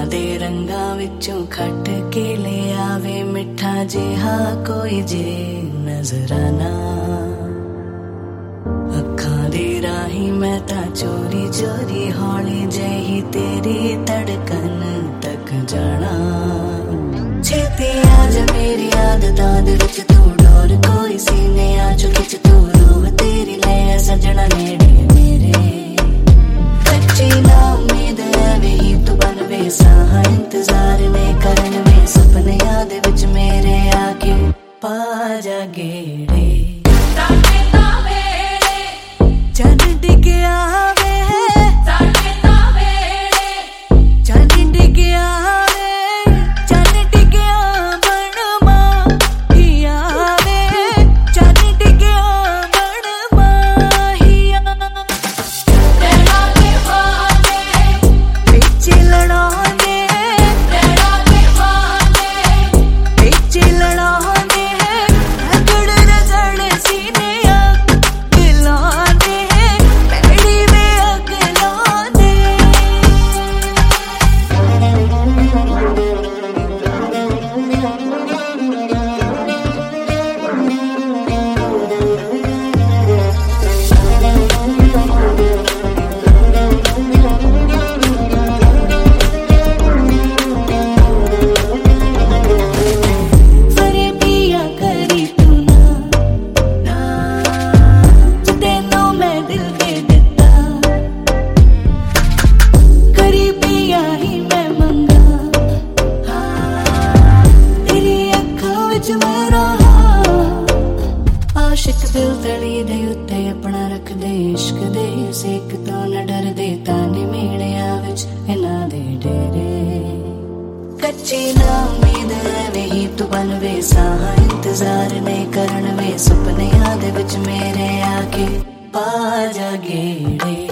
दे रंगां विचों खट के ले आवे मिठा जिहा कोई जे नजराना। अखां दे राही मैं तां चोरी चोरी हौली जेही तेरी धड़कन तक जाना। छेती आजा मेरी आदतां दे विच तू डोर कोई सीने आ चुकी च तू रूह तेरी ले सजना नेड़े मेरे। कच्ची ना उम्मीद ऐवे ही तू बनवे साहा इंतजार में करन वे सपने याद विच मेरे आके पा जा गेड़े। चन डिग आवे चन डिग आवे चन डिग बनवा हिया वे चन डिग बनवा हिया। तेरा दीवाने बिच लड़ाने तेरा दीवाने बिच लड़ाने रगड़ रगड़ सीने अग लाने पैड़ी में अग लाने। फरे पिया करी तू ना तेनों मैं दिल दे दिता। करी पिया ही मैं मंगा तेरी अखां विच मेरा आशिक दिल तड़ी दे उत्ते अपना रख दे इश्क दे सेक तो न डर दे ताने मेड़िया विच इन्हां दे डेरे। कच्ची ना उम्मीद ऐवे ही तू बनवे साहा इंतजार ने करन वे सपने याद विच मेरे आके पा जा गेड़े।